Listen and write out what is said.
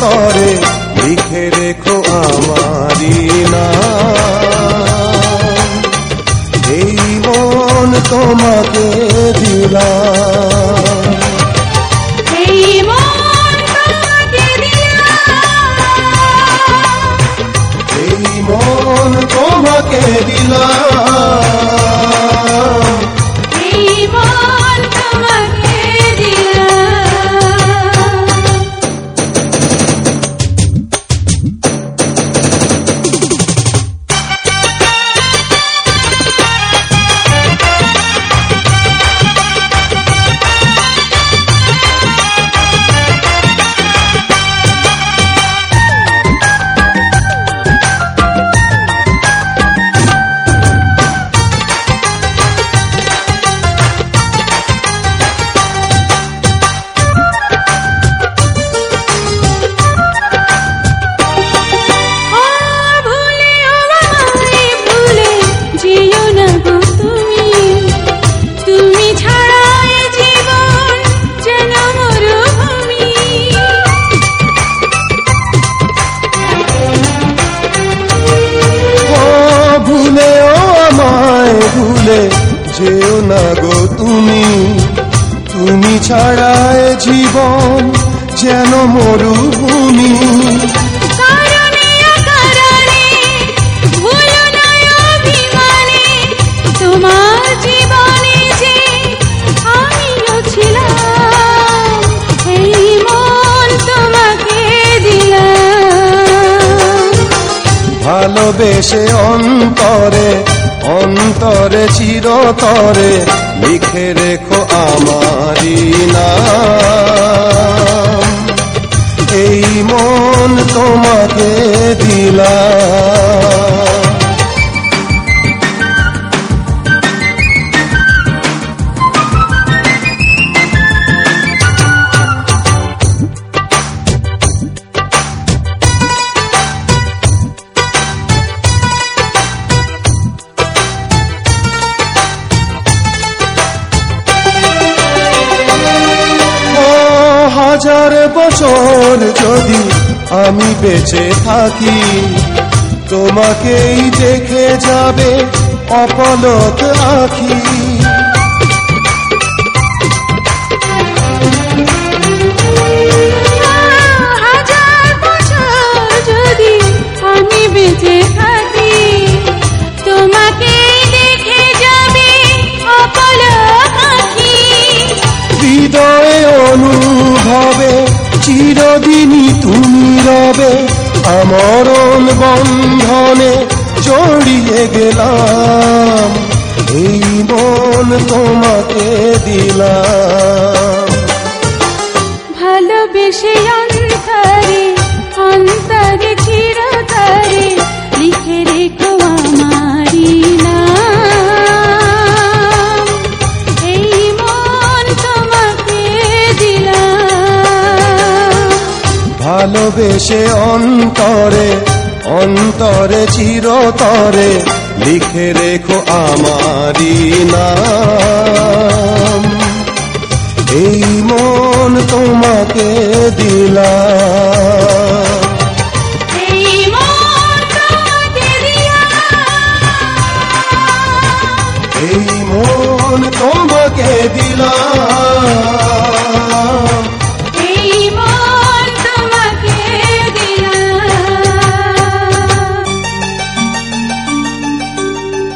অন্তরে লিখে রেখো আমারি নাম। এই মন তোমাকে দিলাম, এই মন তোমাকে দিলাম, এই মন তোমাকে দিলাম, এই মন তোমাকে দিলাম। যেও না গো তুমি, তুমি ছাড়ায় জীবন যেন মরুভূমি। কারণে অকারণে ভুলো না অভিমানে, তোমার জীবনে যে আমিও ছিলাম, এই মন তোমাকে দিলাম। ভালোবেসে অন্তরে অন্তরে চিরতরে লিখে রেখো আমারি নাম। এই মন তোমাকে দিলাম, হাজার বছর যদি আমি বেঁচে থাকি, তোমাকেই দেখে যাবে অপলক আঁখি। হাজার বছর যদি আমি বেঁচে থাকি, তোমাকেই দেখে যাবে অপলক আঁখি। হৃদয়ে অনুভবে চিরদিনই তুমি রবে, আমরণ বন্ধনে জড়িয়ে গেলাম। এই মন তোমাকে দিলাম, ভালোবেসে অন্তরে অন্তরে চিরতরে লিখে রেখো আমারি নাম। এই মন তোমাকে দিলাম, ভালোবেসে অন্তরে অন্তরে চিরতরে লিখে রেখো আমারি নাম। এই মন তোমাকে দিলাম, এই মন তোমাকে দিলাম, এই মন তোমাকে দিলাম।